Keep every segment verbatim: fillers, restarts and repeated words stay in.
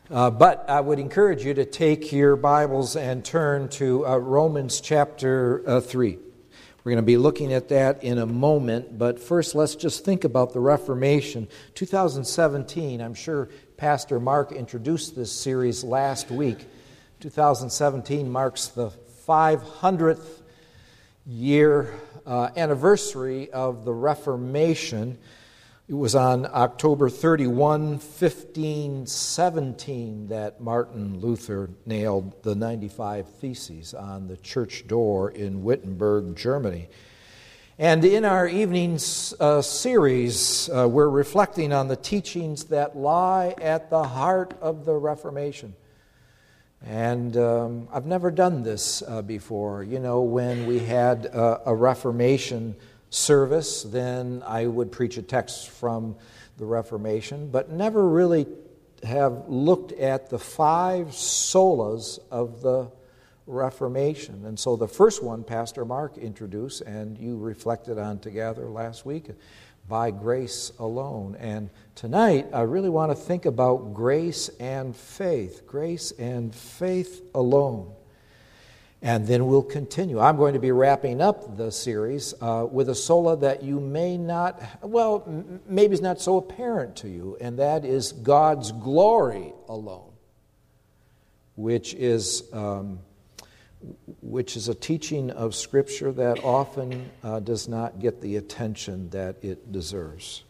Uh, but I would encourage you to take your Bibles and turn to uh, Romans chapter uh, three. We're going to be looking at that in a moment, but first let's just think about the Reformation. two thousand seventeen, I'm sure Pastor Mark introduced this series last week. two thousand seventeen marks the five hundredth year uh, anniversary of the Reformation. It was on October thirty-first, fifteen seventeen, that Martin Luther nailed the ninety-five Theses on the church door in Wittenberg, Germany. And in our evening uh, series, uh, we're reflecting on the teachings that lie at the heart of the Reformation. And um, I've never done this uh, before. You know, when we had uh, a Reformation service, then I would preach a text from the Reformation, but never really have looked at the five solas of the Reformation. And so the first one, Pastor Mark introduced, and you reflected on together last week, by grace alone. And tonight, I really want to think about grace and faith. Grace and faith alone. And then we'll continue. I'm going to be wrapping up the series uh, with a sola that you may not, well, m- maybe is not so apparent to you, and that is God's glory alone, which is um, which is a teaching of Scripture that often uh, does not get the attention that it deserves.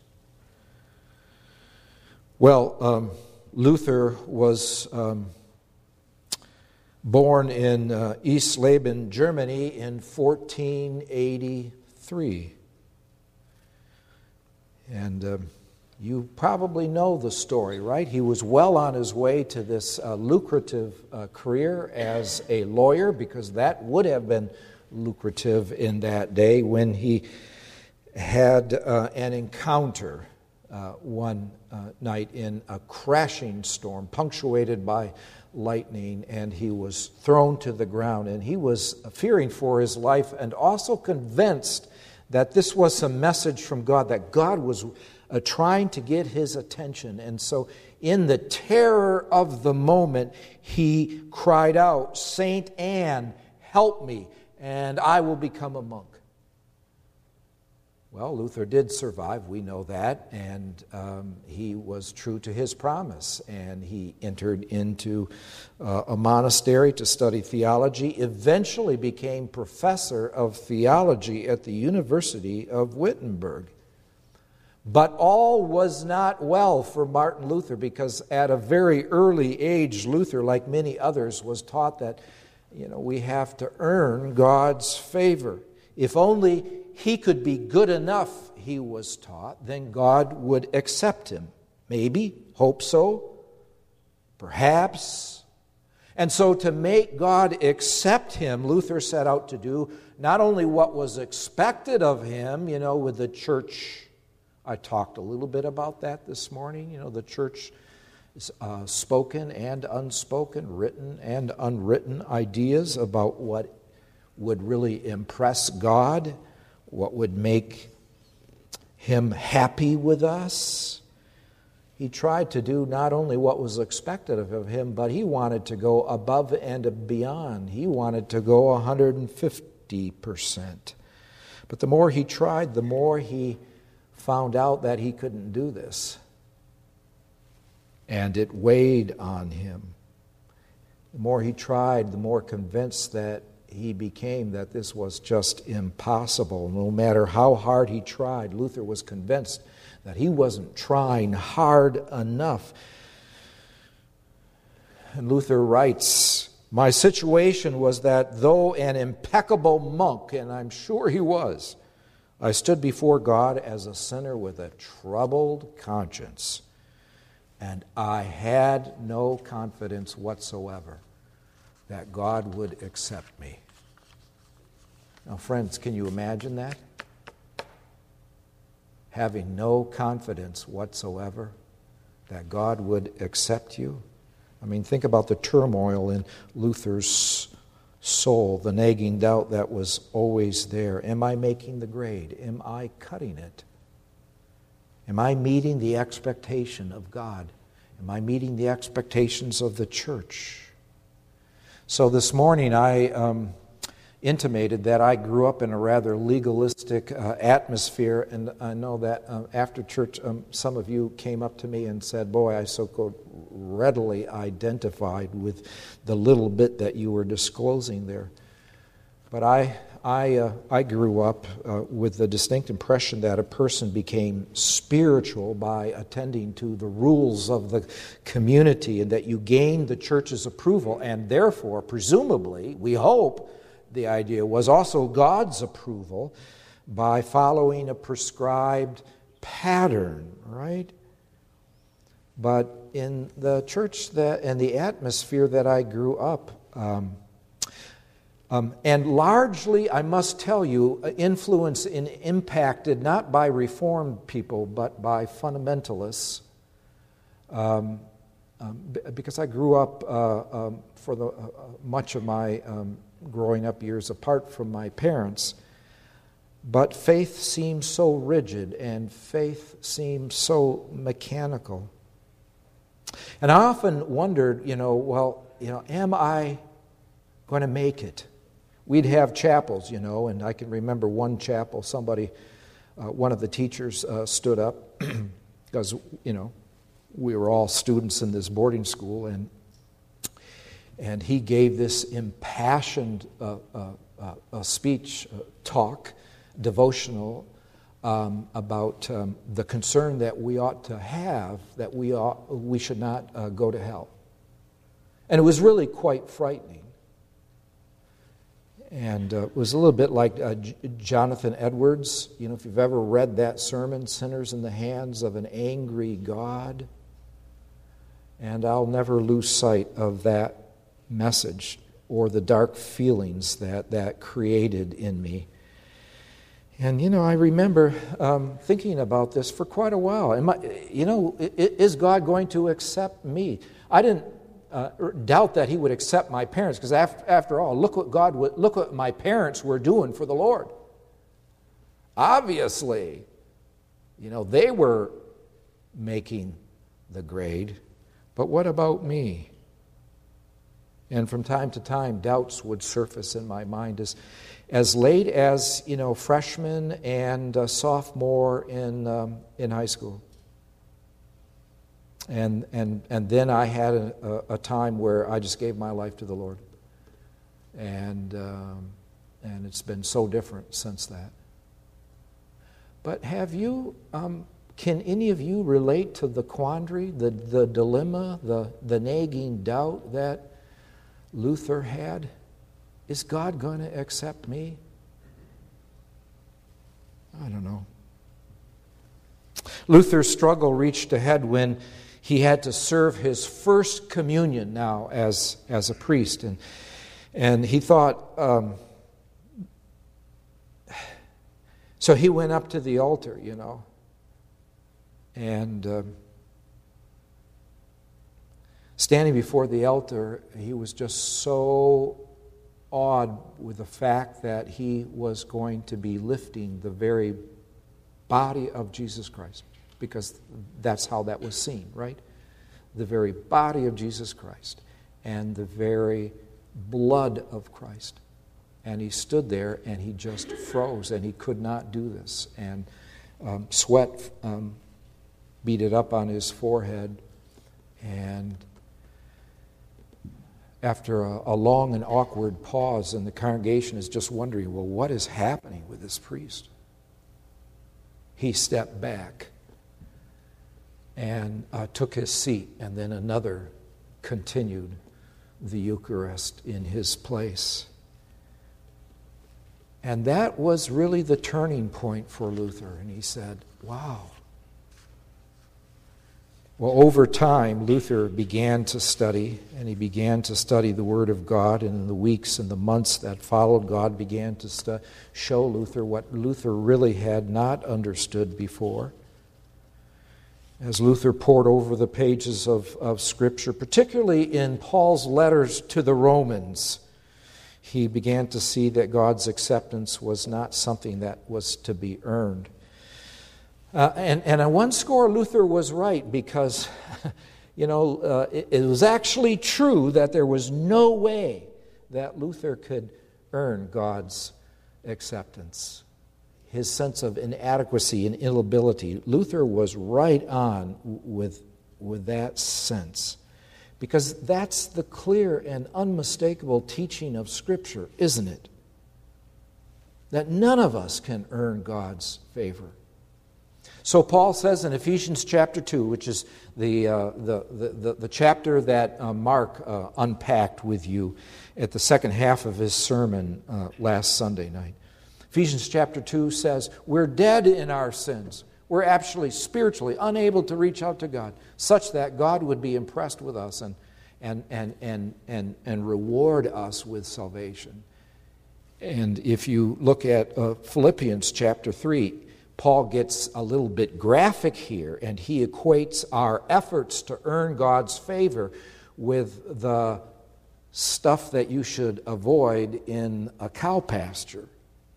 Well, um, Luther was Um, born in uh, East Leben, Germany in fourteen eighty-three. And um, you probably know the story, right? He was well on his way to this uh, lucrative uh, career as a lawyer, because that would have been lucrative in that day, when he had uh, an encounter uh, one uh, night in a crashing storm, punctuated by lightning, and he was thrown to the ground, and he was fearing for his life and also convinced that this was a message from God, that God was uh, trying to get his attention. And so in the terror of the moment, he cried out, "Saint Anne, help me, and I will become a monk." Well, Luther did survive, we know that, and um, he was true to his promise, and he entered into uh, a monastery to study theology, eventually became professor of theology at the University of Wittenberg. But all was not well for Martin Luther, because at a very early age, Luther, like many others, was taught that, you know, we have to earn God's favor. If only he could be good enough, he was taught, then God would accept him. Maybe, hope so, perhaps. And so to make God accept him, Luther set out to do not only what was expected of him, you know, with the church. I talked a little bit about that this morning. You know, the church is uh, spoken and unspoken, written and unwritten ideas about what would really impress God, what would make him happy with us. He tried to do not only what was expected of him, but he wanted to go above and beyond. He wanted to go one hundred fifty percent. But the more he tried, the more he found out that he couldn't do this. And it weighed on him. The more he tried, the more convinced that he became that this was just impossible. No matter how hard he tried, Luther was convinced that he wasn't trying hard enough. And Luther writes, "My situation was that though an impeccable monk," and I'm sure he was, "I stood before God as a sinner with a troubled conscience, and I had no confidence whatsoever that God would accept me." Now, friends, can you imagine that? Having no confidence whatsoever that God would accept you? I mean, think about the turmoil in Luther's soul, the nagging doubt that was always there. Am I making the grade? Am I cutting it? Am I meeting the expectation of God? Am I meeting the expectations of the church? So this morning I um, intimated that I grew up in a rather legalistic uh, atmosphere, and I know that uh, after church um, some of you came up to me and said, boy, I so readily identified with the little bit that you were disclosing there. But I I, uh, I grew up uh, with the distinct impression that a person became spiritual by attending to the rules of the community, and that you gained the church's approval, and therefore, presumably, we hope, the idea was also God's approval by following a prescribed pattern, right? But in the church that and the atmosphere that I grew up, um, um, and largely, I must tell you, influenced and impacted not by Reformed people, but by fundamentalists, um, um, because I grew up uh, um, for the uh, much of my um, growing up years apart from my parents. But faith seems so rigid, and faith seems so mechanical. And I often wondered, you know, well, you know, am I going to make it? We'd have chapels, you know, and I can remember one chapel, somebody, uh, one of the teachers uh, stood up, because, you know, we were all students in this boarding school, and and he gave this impassioned uh, uh, uh, uh, speech, uh, talk, devotional, um, about um, the concern that we ought to have, that we ought, we should not uh, go to hell. And it was really quite frightening. And uh, it was a little bit like uh, J- Jonathan Edwards. You know, if you've ever read that sermon, Sinners in the Hands of an Angry God. And I'll never lose sight of that message or the dark feelings that that created in me. And, you know, I remember um, thinking about this for quite a while. Am I, you know, is God going to accept me? I didn't uh, doubt that He would accept my parents, because after, after all, look what God would, look what my parents were doing for the Lord. Obviously, you know, they were making the grade, but what about me? And from time to time, doubts would surface in my mind as, as late as, you know, freshman and uh, sophomore in um, in high school. And and and then I had a, a, a time where I just gave my life to the Lord, and um, and it's been so different since that. But have you? Um, can any of you relate to the quandary, the the dilemma, the the nagging doubt that Luther had? Is God going to accept me? I don't know. Luther's struggle reached a head when he had to serve his first communion now as, as a priest. And, and he thought, um, so he went up to the altar, you know, and um, standing before the altar, he was just so awed with the fact that he was going to be lifting the very body of Jesus Christ, because that's how that was seen, right? The very body of Jesus Christ and the very blood of Christ. And he stood there and he just froze, and he could not do this. And um, sweat um, beaded up on his forehead, and after a, a long and awkward pause, and the congregation is just wondering, well, what is happening with this priest? He stepped back and uh, took his seat, and then another continued the Eucharist in his place. And that was really the turning point for Luther. And he said, wow. Well, over time, Luther began to study, and he began to study the Word of God, and in the weeks and the months that followed, God began to stu- show Luther what Luther really had not understood before. As Luther pored over the pages of, of Scripture, particularly in Paul's letters to the Romans, he began to see that God's acceptance was not something that was to be earned. Uh, and, and on one score, Luther was right, because You know, uh, it, it was actually true that there was no way that Luther could earn God's acceptance. His sense of inadequacy and inability, Luther was right on with, with that sense. Because that's the clear and unmistakable teaching of Scripture, isn't it? That none of us can earn God's favor. So Paul says in Ephesians chapter two, which is the, uh, the, the, the, the chapter that uh, Mark uh, unpacked with you at the second half of his sermon uh, last Sunday night. Ephesians chapter two says, we're dead in our sins. We're actually spiritually unable to reach out to God, such that God would be impressed with us and, and, and, and, and, and reward us with salvation. And if you look at uh, Philippians chapter three, Paul gets a little bit graphic here, and he equates our efforts to earn God's favor with the stuff that you should avoid in a cow pasture.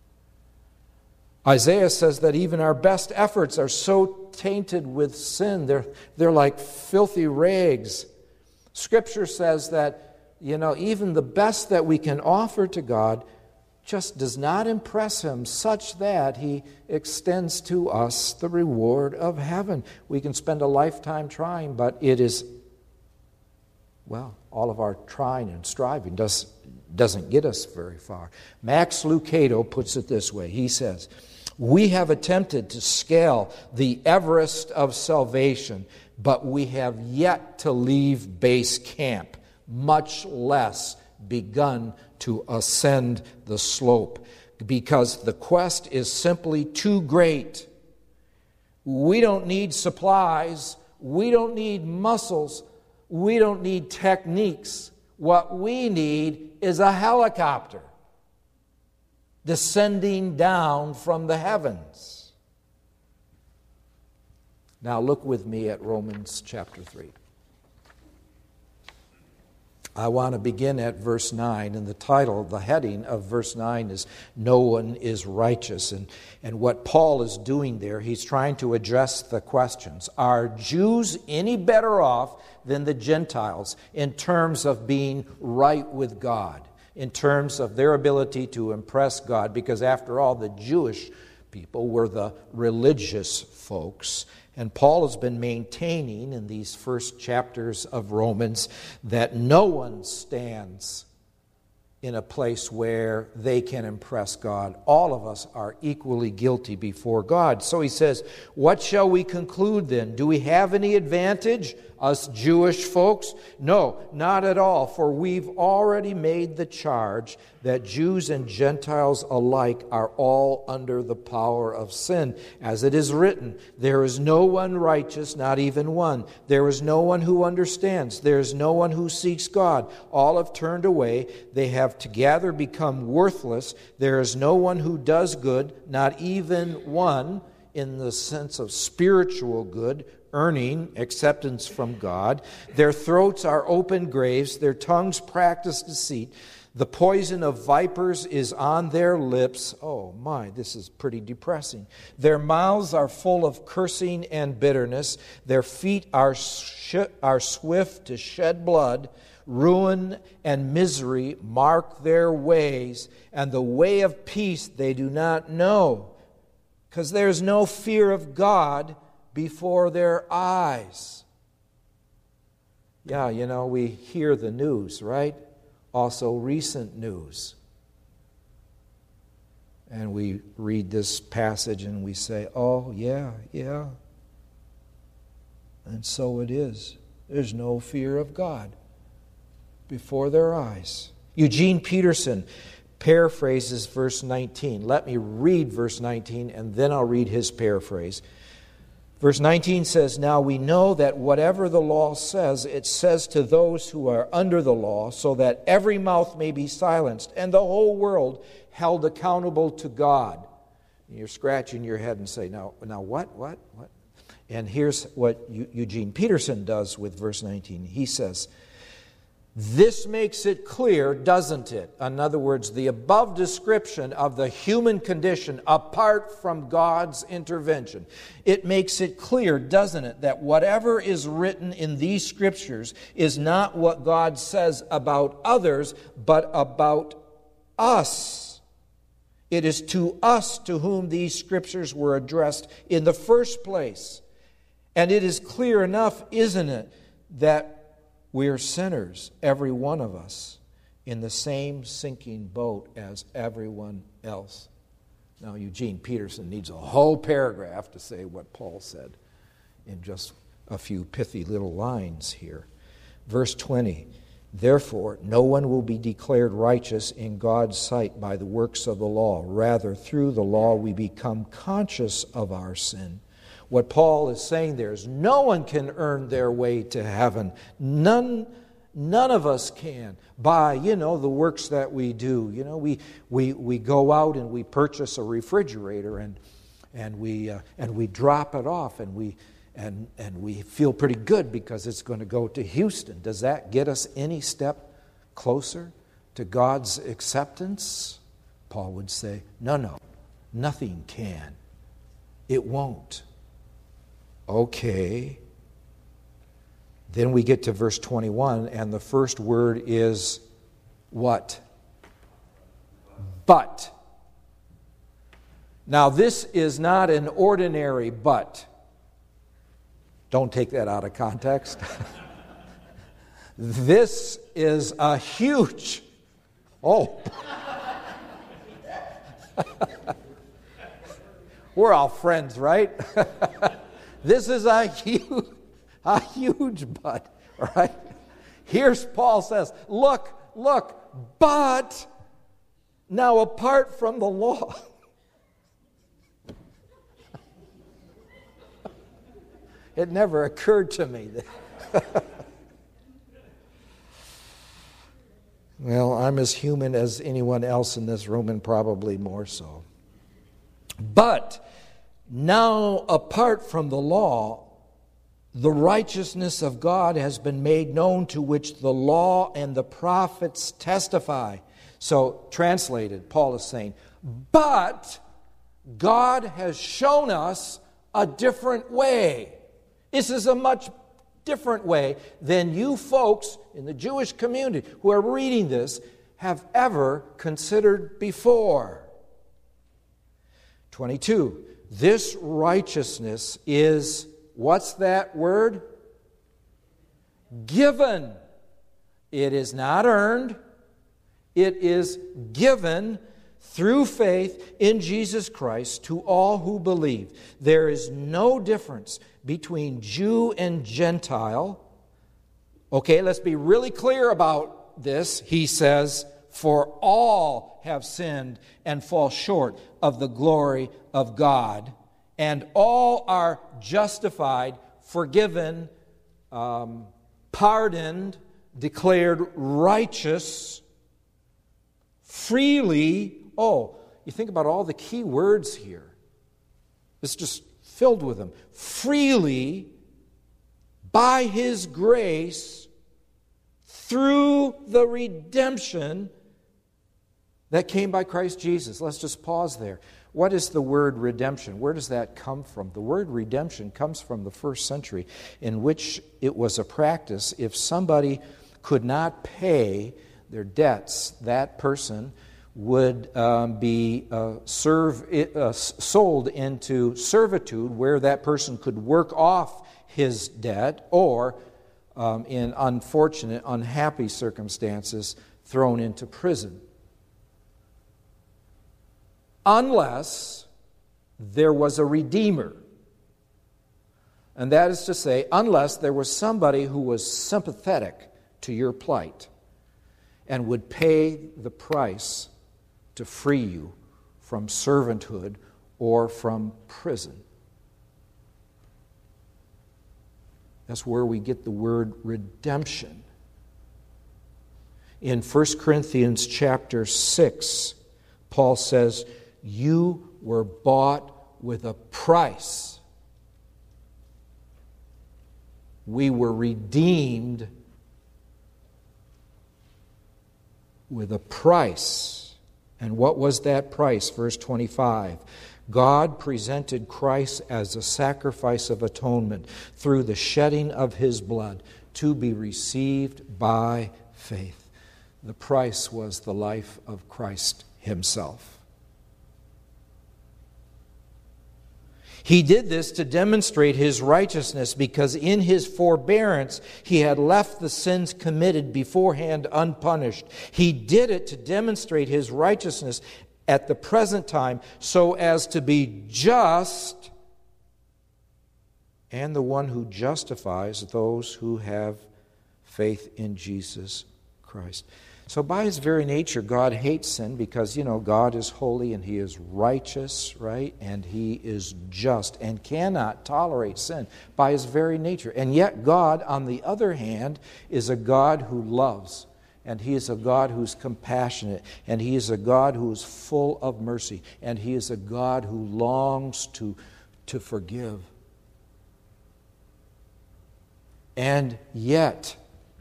Isaiah says that even our best efforts are so tainted with sin, they're, they're like filthy rags. Scripture says that, you know, even the best that we can offer to God just does not impress Him such that He extends to us the reward of heaven. We can spend a lifetime trying, but it is, well, all of our trying and striving does, doesn't get us very far. Max Lucado puts it this way. He says, we have attempted to scale the Everest of salvation, but we have yet to leave base camp, much less begun to ascend the slope, because the quest is simply too great. We don't need supplies. We don't need muscles. We don't need techniques. What we need is a helicopter descending down from the heavens. Now look with me at Romans chapter three. I want to begin at verse nine, and the title, the heading of verse nine is No One is Righteous. And, and what Paul is doing there, he's trying to address the questions. Are Jews any better off than the Gentiles in terms of being right with God, in terms of their ability to impress God? Because after all, the Jewish people were the religious folks. And Paul has been maintaining in these first chapters of Romans that no one stands in a place where they can impress God. All of us are equally guilty before God. So he says, what shall we conclude then? Do we have any advantage, us Jewish folks? No, not at all, for we've already made the charge that Jews and Gentiles alike are all under the power of sin. As it is written, there is no one righteous, not even one. There is no one who understands. There is no one who seeks God. All have turned away. They have together become worthless. There is no one who does good, not even one, in the sense of spiritual good, earning acceptance from God. Their throats are open graves. Their tongues practice deceit. The poison of vipers is on their lips. Oh my, this is pretty depressing. Their mouths are full of cursing and bitterness. Their feet are, sh- are swift to shed blood. Ruin and misery mark their ways, and the way of peace they do not know, because there's no fear of God before their eyes. Yeah, you know, we hear the news, right? Also recent news. And we read this passage and we say, oh, yeah, yeah. And so it is. There's no fear of God before their eyes. Eugene Peterson paraphrases verse nineteen. Let me read verse nineteen and then I'll read his paraphrase. Verse nineteen says, now we know that whatever the law says, it says to those who are under the law, so that every mouth may be silenced and the whole world held accountable to God. And you're scratching your head and say, now, now what, what, what? And here's what Eugene Peterson does with verse nineteen. He says, This makes it clear, doesn't it? In other words, the above description of the human condition apart from God's intervention. It makes it clear, doesn't it, that whatever is written in these Scriptures is not what God says about others, but about us. It is to us to whom these Scriptures were addressed in the first place. And it is clear enough, isn't it, that we are sinners, every one of us, in the same sinking boat as everyone else. Now, Eugene Peterson needs a whole paragraph to say what Paul said in just a few pithy little lines here. Verse twenty, therefore, no one will be declared righteous in God's sight by the works of the law. Rather, through the law we become conscious of our sin. What Paul is saying there is no one can earn their way to heaven. None, none of us can by, you know, the works that we do. You know, we we we go out and we purchase a refrigerator and and we uh, and we drop it off and we and and we feel pretty good because it's going to go to Houston. Does that get us any step closer to God's acceptance? Paul would say, no, no, nothing can. It won't. Okay. Then we get to verse twenty-one, and the first word is what? But. Now, this is not an ordinary but. Don't take that out of context. This is a huge, oh. We're all friends, right? This is a huge, a huge but, right? Here's Paul says, look, look, but now apart from the law. It never occurred to me that. Well, I'm as human as anyone else in this room and probably more so. But now, apart from the law, the righteousness of God has been made known, to which the law and the prophets testify. So, translated, Paul is saying, but God has shown us a different way. This is a much different way than you folks in the Jewish community who are reading this have ever considered before. twenty-two. This righteousness is, what's that word? Given. It is not earned. It is given through faith in Jesus Christ to all who believe. There is no difference between Jew and Gentile. Okay, let's be really clear about this. He says, for all have sinned and fall short of the glory of God, and all are justified, forgiven, um, pardoned, declared righteous, freely. Oh, you think about all the key words here. It's just filled with them. Freely, by His grace, through the redemption that came by Christ Jesus. Let's just pause there. What is the word redemption? Where does that come from? The word redemption comes from the first century, in which it was a practice if somebody could not pay their debts, that person would um, be uh, serve, uh, sold into servitude, where that person could work off his debt, or um, in unfortunate, unhappy circumstances, thrown into prison. Unless there was a redeemer. And that is to say, unless there was somebody who was sympathetic to your plight and would pay the price to free you from servanthood or from prison. That's where we get the word redemption. In First Corinthians chapter six, Paul says, you were bought with a price. We were redeemed with a price. And what was that price? Verse twenty-five. God presented Christ as a sacrifice of atonement through the shedding of His blood to be received by faith. The price was the life of Christ Himself. He did this to demonstrate His righteousness because in His forbearance He had left the sins committed beforehand unpunished. He did it to demonstrate His righteousness at the present time so as to be just and the one who justifies those who have faith in Jesus Christ. So by His very nature, God hates sin because, you know, God is holy and He is righteous, right? And He is just and cannot tolerate sin by His very nature. And yet God, on the other hand, is a God who loves. And He is a God who's compassionate. And He is a God who is full of mercy. And He is a God who longs to, to forgive. And yet,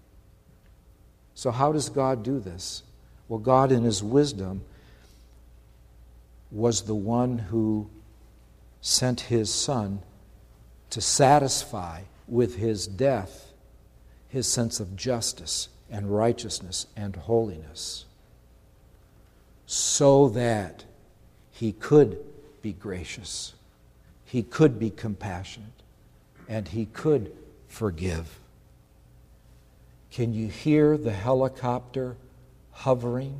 so how does God do this? Well, God in His wisdom was the one who sent His Son to satisfy with His death His sense of justice and righteousness and holiness, so that He could be gracious, He could be compassionate, and He could forgive. Can you hear the helicopter hovering?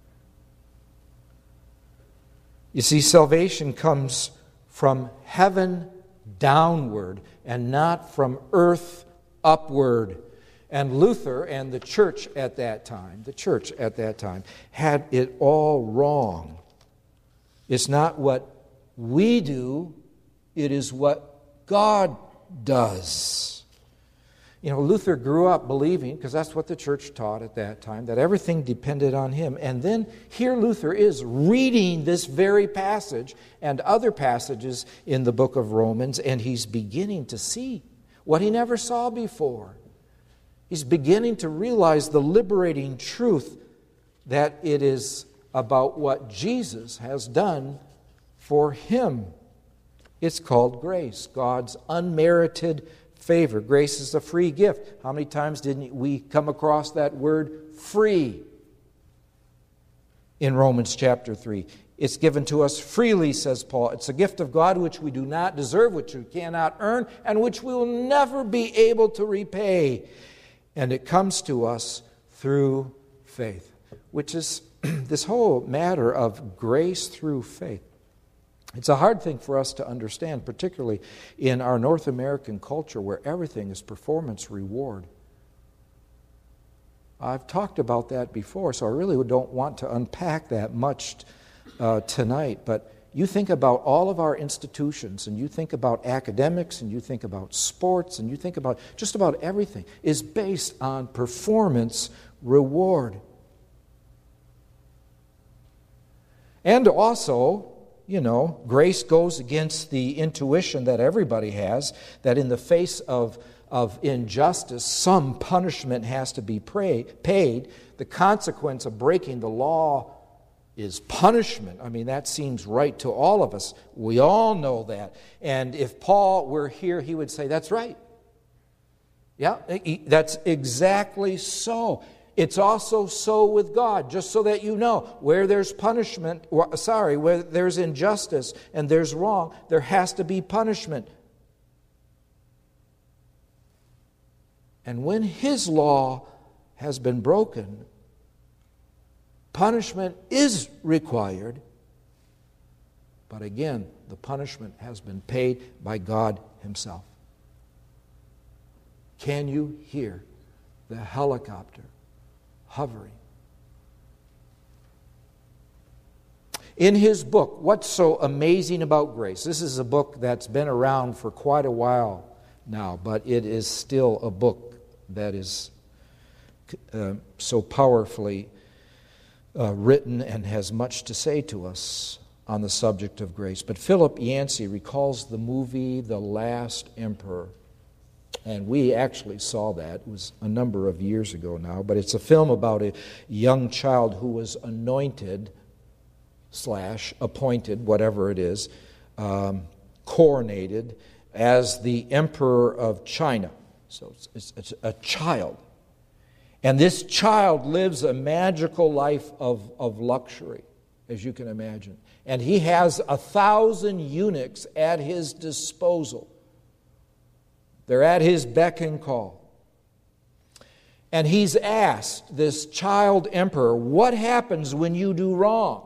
You see, salvation comes from heaven downward and not from earth upward. And Luther and the church at that time, the church at that time, had it all wrong. It's not what we do, it is what God does. You know, Luther grew up believing, because that's what the church taught at that time, that everything depended on him. And then here Luther is reading this very passage and other passages in the book of Romans, and he's beginning to see what he never saw before. He's beginning to realize the liberating truth that it is about what Jesus has done for him. It's called grace, God's unmerited favor. Grace is a free gift. How many times didn't we come across that word free in Romans chapter three? It's given to us freely, says Paul. It's a gift of God which we do not deserve, which we cannot earn, and which we will never be able to repay. And it comes to us through faith, which is this whole matter of grace through faith. It's a hard thing for us to understand, particularly in our North American culture where everything is performance reward. I've talked about that before, so I really don't want to unpack that much uh, tonight. But you think about all of our institutions, and you think about academics, and you think about sports, and you think about just about everything is based on performance reward. And also, you know, grace goes against the intuition that everybody has, that in the face of, of injustice, some punishment has to be pray, paid. The consequence of breaking the law is punishment. I mean, that seems right to all of us. We all know that. And if Paul were here, he would say, that's right. Yeah, that's exactly so. It's also so with God, just so that you know, where there's punishment, or, sorry, where there's injustice and there's wrong, there has to be punishment. And when His law has been broken, punishment is required. But again, the punishment has been paid by God Himself. Can you hear the helicopter hovering? In his book, What's So Amazing About Grace? This is a book that's been around for quite a while now, but it is still a book that is uh, so powerfully uh, written and has much to say to us on the subject of grace. But Philip Yancey recalls the movie The Last Emperor. And we actually saw that. It was a number of years ago now. But it's a film about a young child who was anointed, slash, appointed, whatever it is, um, coronated as the Emperor of China. So it's, it's, it's a child. And this child lives a magical life of, of luxury, as you can imagine. And he has a thousand eunuchs at his disposal. They're at his beck and call. And he's asked, this child emperor, what happens when you do wrong?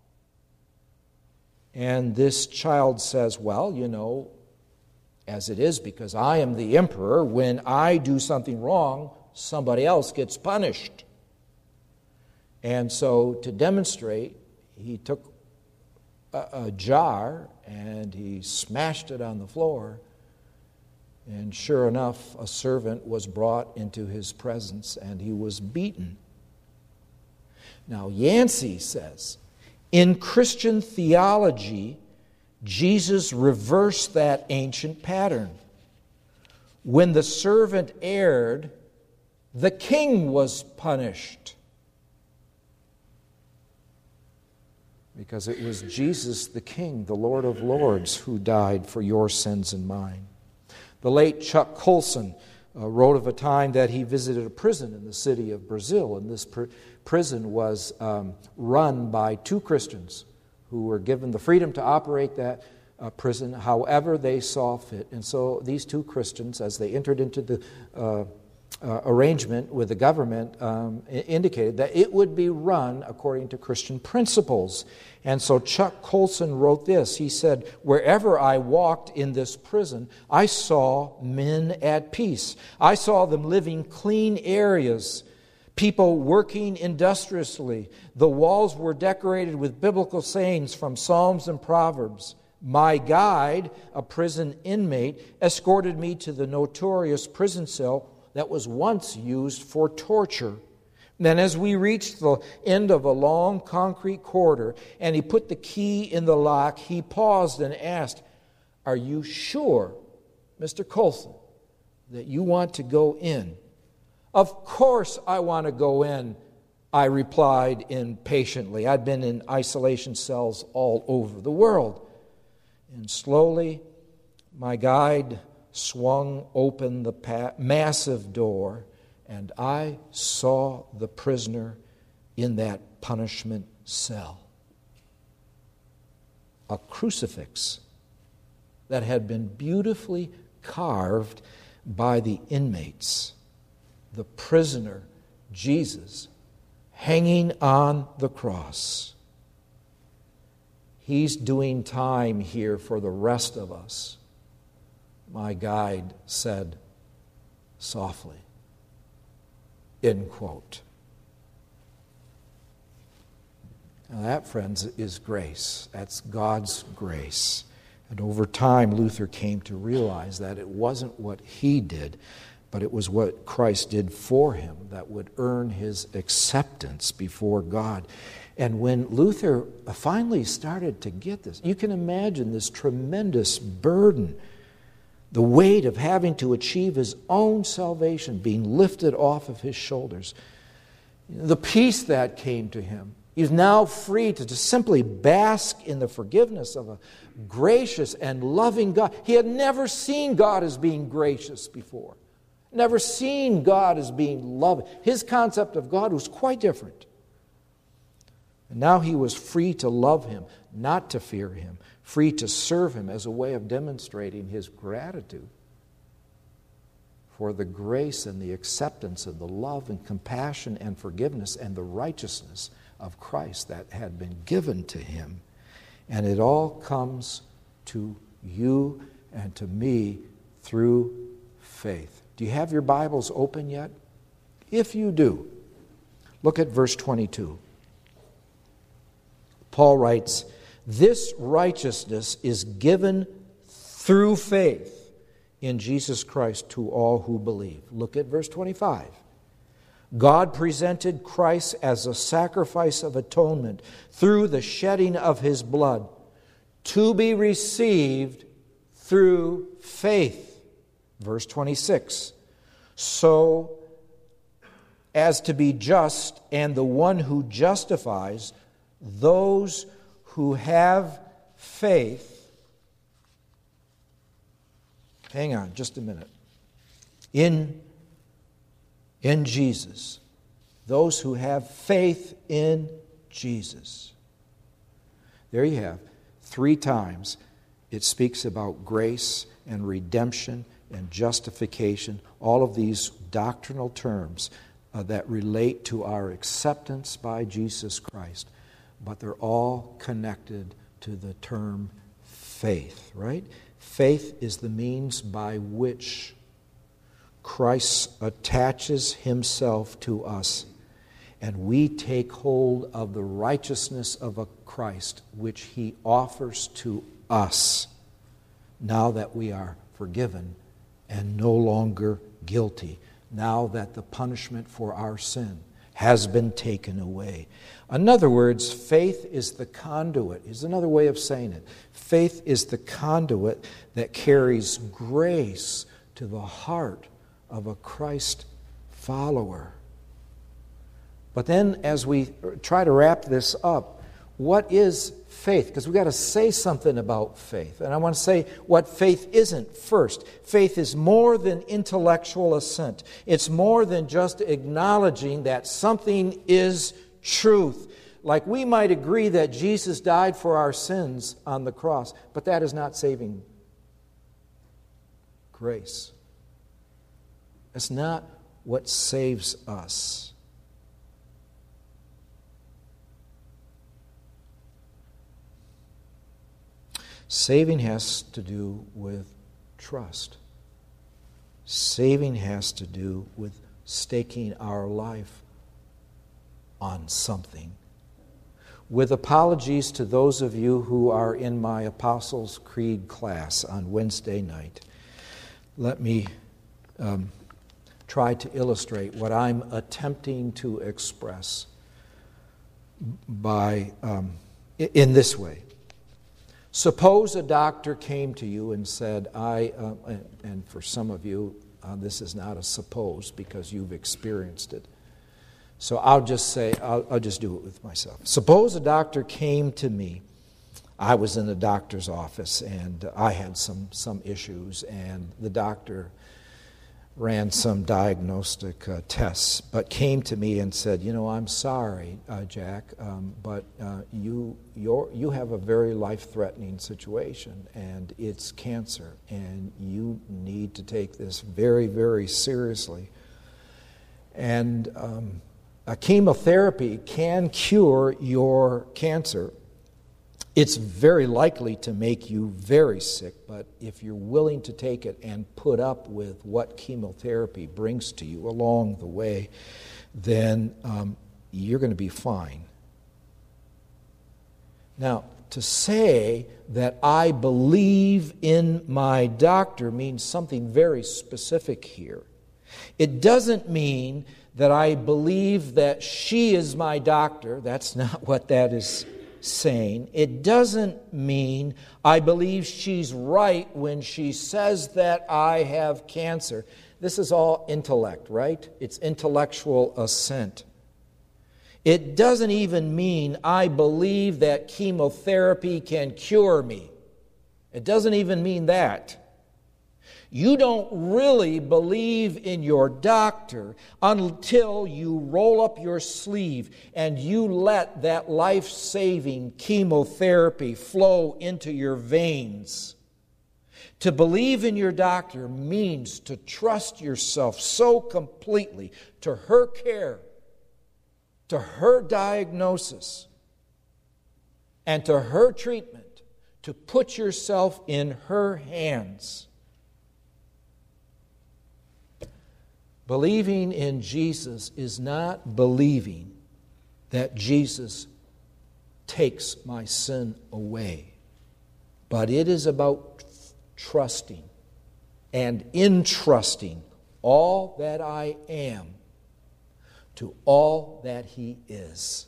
And this child says, well, you know, as it is, because I am the emperor, when I do something wrong, somebody else gets punished. And so to demonstrate, he took a, a jar and he smashed it on the floor. And sure enough, a servant was brought into his presence and he was beaten. Now, Yancey says, in Christian theology, Jesus reversed that ancient pattern. When the servant erred, the king was punished. Because it was Jesus the King, the Lord of Lords, who died for your sins and mine. The late Chuck Colson uh, wrote of a time that he visited a prison in the city of Brazil, and this pr- prison was um, run by two Christians who were given the freedom to operate that uh, prison however they saw fit. And so these two Christians, as they entered into the uh, uh, arrangement with the government, um, indicated that it would be run according to Christian principles. And so Chuck Colson wrote this. He said, wherever I walked in this prison, I saw men at peace. I saw them living clean areas, people working industriously. The walls were decorated with biblical sayings from Psalms and Proverbs. My guide, a prison inmate, escorted me to the notorious prison cell that was once used for torture. Then as we reached the end of a long concrete corridor and he put the key in the lock, he paused and asked, are you sure, Mister Colson, that you want to go in? Of course I want to go in, I replied impatiently. I'd been in isolation cells all over the world. And slowly my guide swung open the pa- massive door, and I saw the prisoner in that punishment cell. A crucifix that had been beautifully carved by the inmates. The prisoner, Jesus, hanging on the cross. He's doing time here for the rest of us. My guide said softly. End quote. Now that, friends, is grace. That's God's grace. And over time, Luther came to realize that it wasn't what he did, but it was what Christ did for him that would earn his acceptance before God. And when Luther finally started to get this, you can imagine this tremendous burden, the weight of having to achieve his own salvation being lifted off of his shoulders. The peace that came to him. He's now free to just simply bask in the forgiveness of a gracious and loving God. He had never seen God as being gracious before. Never seen God as being loving. His concept of God was quite different. And now he was free to love him, not to fear him. Free to serve him as a way of demonstrating his gratitude for the grace and the acceptance and the love and compassion and forgiveness and the righteousness of Christ that had been given to him. And it all comes to you and to me through faith. Do you have your Bibles open yet? If you do, look at verse twenty-two. Paul writes, this righteousness is given through faith in Jesus Christ to all who believe. Look at verse twenty-five. God presented Christ as a sacrifice of atonement through the shedding of his blood to be received through faith. Verse twenty-six, so as to be just, and the one who justifies those who have faith. Hang on just a minute. In, in Jesus. Those who have faith in Jesus. There you have. Three times it speaks about grace and redemption and justification. All of these doctrinal terms uh, that relate to our acceptance by Jesus Christ. But they're all connected to the term faith, right? Faith is the means by which Christ attaches himself to us, and we take hold of the righteousness of a Christ which he offers to us now that we are forgiven and no longer guilty, now that the punishment for our sin has been taken away. In other words, faith is the conduit. Is another way of saying it. Faith is the conduit that carries grace to the heart of a Christ follower. But then as we try to wrap this up, what is faith? Because we've got to say something about faith. And I want to say what faith isn't first. Faith is more than intellectual assent. It's more than just acknowledging that something is truth. Like we might agree that Jesus died for our sins on the cross, but that is not saving grace. That's not what saves us. Saving has to do with trust. Saving has to do with staking our life on something. With apologies to those of you who are in my Apostles' Creed class on Wednesday night, let me um, try to illustrate what I'm attempting to express by um, in this way. Suppose a doctor came to you and said, I, uh, and for some of you, uh, this is not a suppose because you've experienced it. So I'll just say, I'll, I'll just do it with myself. Suppose a doctor came to me. I was in the doctor's office and I had some, some issues, and the doctor ran some diagnostic uh, tests, but came to me and said, you know, I'm sorry, uh, Jack, um, but uh, you you're, you have a very life-threatening situation, and it's cancer, and you need to take this very, very seriously. And um, a chemotherapy can cure your cancer. It's very likely to make you very sick, but if you're willing to take it and put up with what chemotherapy brings to you along the way, then um, you're going to be fine. Now, to say that I believe in my doctor means something very specific here. It doesn't mean that I believe that she is my doctor. That's not what that is saying. It doesn't mean I believe she's right when she says that I have cancer. This is all intellect, right? It's intellectual assent. It doesn't even mean I believe that chemotherapy can cure me. It doesn't even mean that. You don't really believe in your doctor until you roll up your sleeve and you let that life-saving chemotherapy flow into your veins. To believe in your doctor means to trust yourself so completely to her care, to her diagnosis, and to her treatment, to put yourself in her hands. Believing in Jesus is not believing that Jesus takes my sin away, but it is about trusting and entrusting all that I am to all that He is.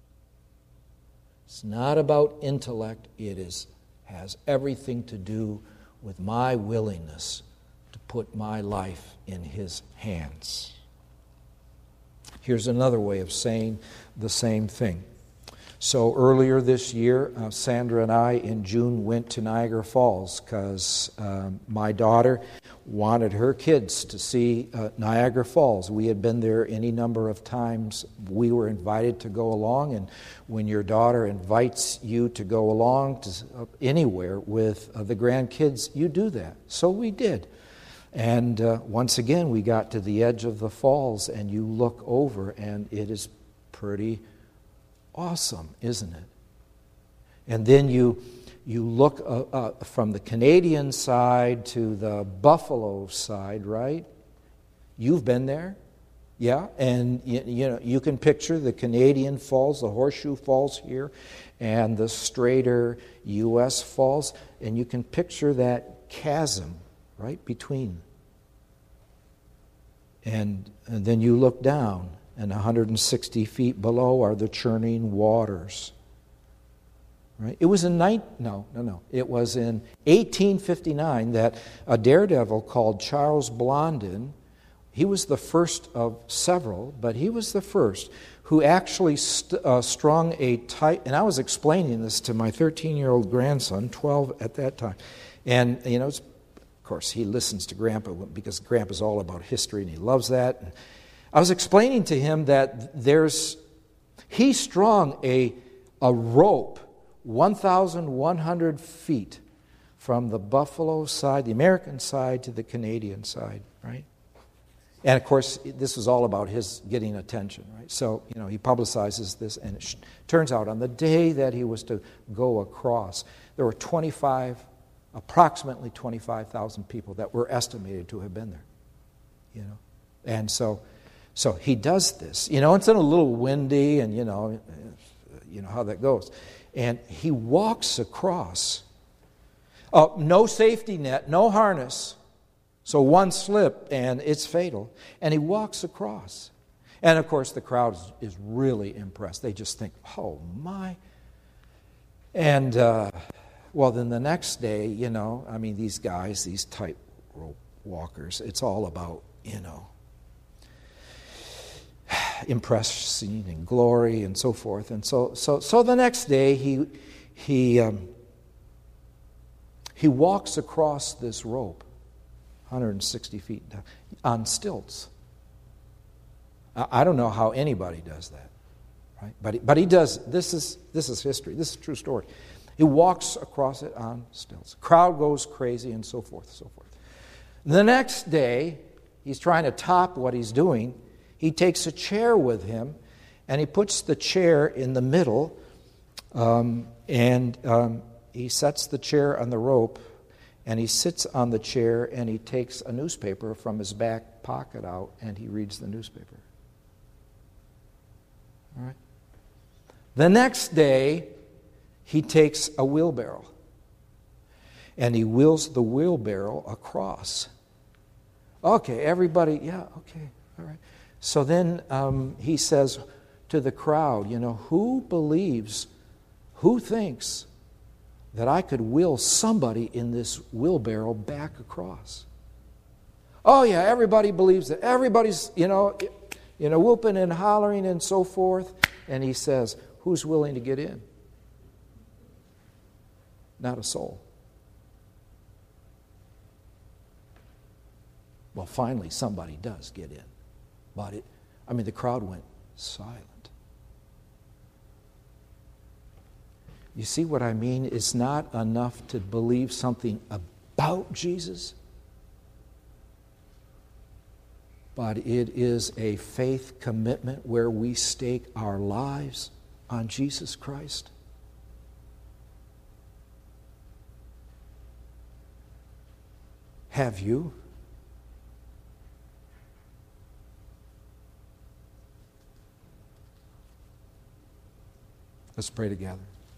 It's not about intellect. It is has everything to do with my willingness to put my life in His hands. Here's another way of saying the same thing. So earlier this year, uh, Sandra and I in June went to Niagara Falls because um, my daughter wanted her kids to see uh, Niagara Falls. We had been there any number of times. We were invited to go along, and when your daughter invites you to go along to uh, anywhere with uh, the grandkids, you do that. So we did. And uh, once again, we got to the edge of the falls, and you look over, and it is pretty awesome, isn't it? And then you you look uh, uh, from the Canadian side to the Buffalo side, right? You've been there, yeah? And you, you know you can picture the Canadian falls, the Horseshoe Falls here, and the straighter U S falls, and you can picture that chasm right between. And, and then you look down, and one hundred sixty feet below are the churning waters. Right? It was in nine, no, no, no. It was in eighteen fifty-nine that a daredevil called Charles Blondin, he was the first of several, but he was the first who actually st- uh, strung a tight, and I was explaining this to my thirteen-year-old grandson, twelve at that time, and you know, it's, of course, he listens to Grandpa because Grandpa's all about history and he loves that. And I was explaining to him that there's, he strung a, a rope one thousand one hundred feet from the Buffalo side, the American side, to the Canadian side, right? And of course, this was all about his getting attention, right? So, you know, he publicizes this, and it sh- turns out on the day that he was to go across, there were twenty-five, approximately twenty-five thousand people that were estimated to have been there, you know? And so, so he does this. You know, it's a little windy, and, you know, you know how that goes. And he walks across. Uh, no safety net, no harness. So one slip and it's fatal. And he walks across. And of course the crowd is, is really impressed. They just think, oh my. And, uh, well, then the next day, you know, I mean, these guys, these tightrope walkers, it's all about, you know, impressing and glory and so forth. And so so so the next day he he um, he walks across this rope one hundred sixty feet down, on stilts. I, I don't know how anybody does that, right? But he, but he does. This is this is history. This is a true story. He walks across it on stilts. Crowd goes crazy and so forth and so forth. The next day, he's trying to top what he's doing. He takes a chair with him, and he puts the chair in the middle, um, and um, he sets the chair on the rope, and he sits on the chair, and he takes a newspaper from his back pocket out, and he reads the newspaper. All right. The next day, he takes a wheelbarrow, and he wheels the wheelbarrow across. Okay, everybody, yeah, okay, all right. So then um, he says to the crowd, you know, who believes, who thinks that I could wheel somebody in this wheelbarrow back across? Oh yeah, everybody believes that. Everybody's, you know, you know, whooping and hollering and so forth. And he says, who's willing to get in? Not a soul. Well, finally somebody does get in. But it, I mean, the crowd went silent. You see what I mean? It's not enough to believe something about Jesus, but it is a faith commitment where we stake our lives on Jesus Christ. Have you? Let's pray together.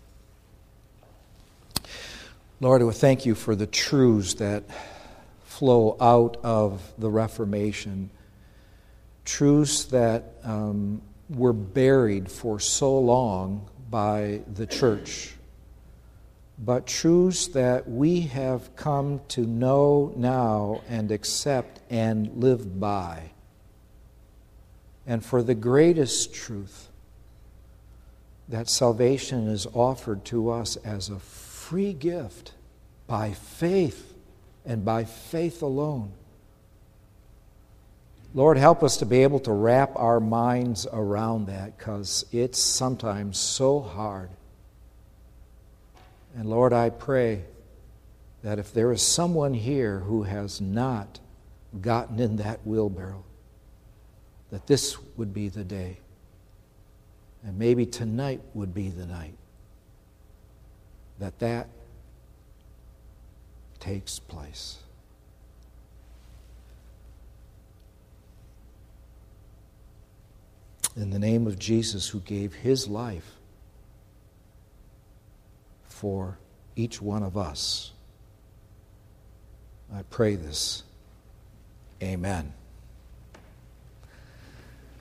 Lord, we thank you for the truths that flow out of the Reformation, truths that um, were buried for so long by the church, but truths that we have come to know now and accept and live by. And for the greatest truth, that salvation is offered to us as a free gift by faith and by faith alone. Lord, help us to be able to wrap our minds around that, because it's sometimes so hard. And Lord, I pray that if there is someone here who has not gotten in that wheelbarrow, that this would be the day. And maybe tonight would be the night that that takes place. In the name of Jesus, who gave His life for each one of us, I pray this. Amen.